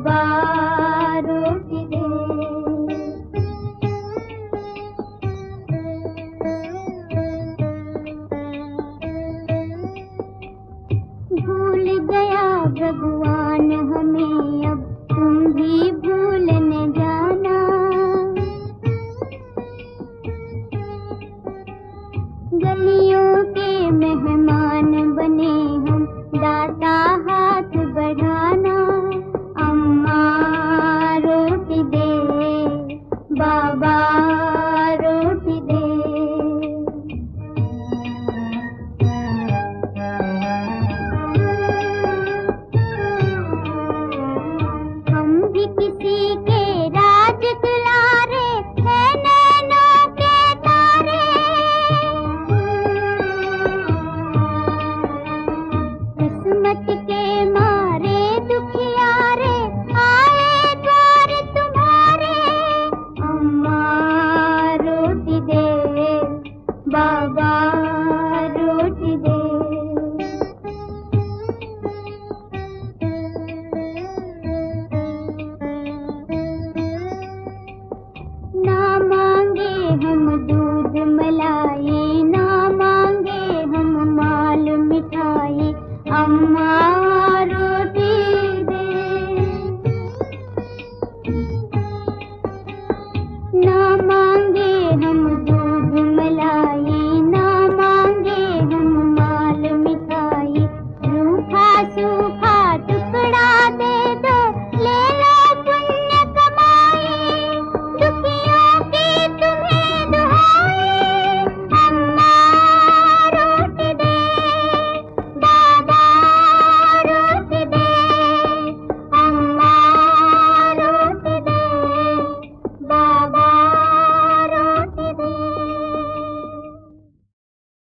बाबा रोटी दे। भूल गया भगवान हमें, अब तुम भी भूल न जाना। गलियों के मेहमान बने हम, दाता हाथ बढ़ाना। अम्मा रोटी दे, बाबा रोटी दे। हम भी किसी के राज दुलारे हैं, नैनों के तारे। किस्मत के मारे दुखियारे आए द्वार तुम्हारे। अम्मा रोटी दे, बाबा रोटी दे। ना मांगे हम दूध मलाई, ना मांगे हम माल मिठाई। अम्मा